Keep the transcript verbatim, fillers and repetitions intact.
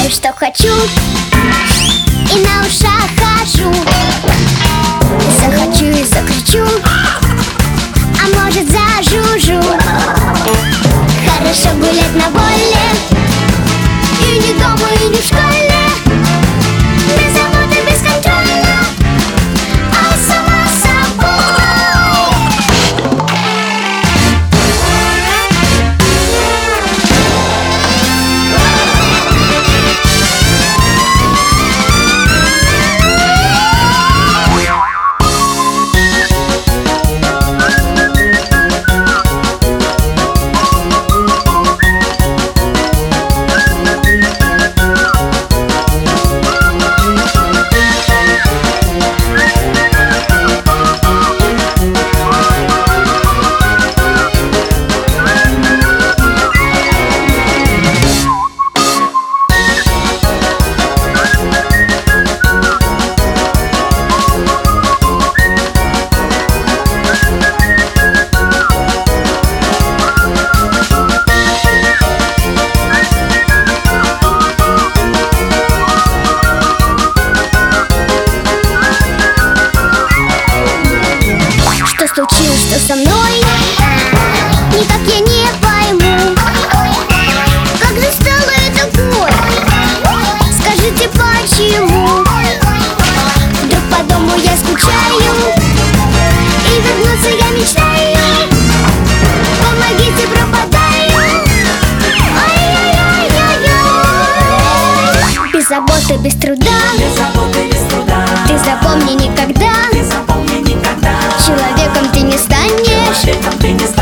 Делаю, что хочу, и на ушах хожу. Захочу и закричу, а может зажужу. Хорошо гулять на воле, и не дома, и не в школе. Без заботы, без контроля, а сама собой. Случилось, что со мной? Никак я не пойму, как же стало такое? Скажите, почему? Вдруг по дому я скучаю, и вернуться я мечтаю. Помогите, пропадаю. Ай-яй-яй-яй-яй. Без заботы, без труда, без заботы, без труда. Ты запомни никогда, Ты запомни никогда. человеком ты не станешь, Человеком ты не станешь.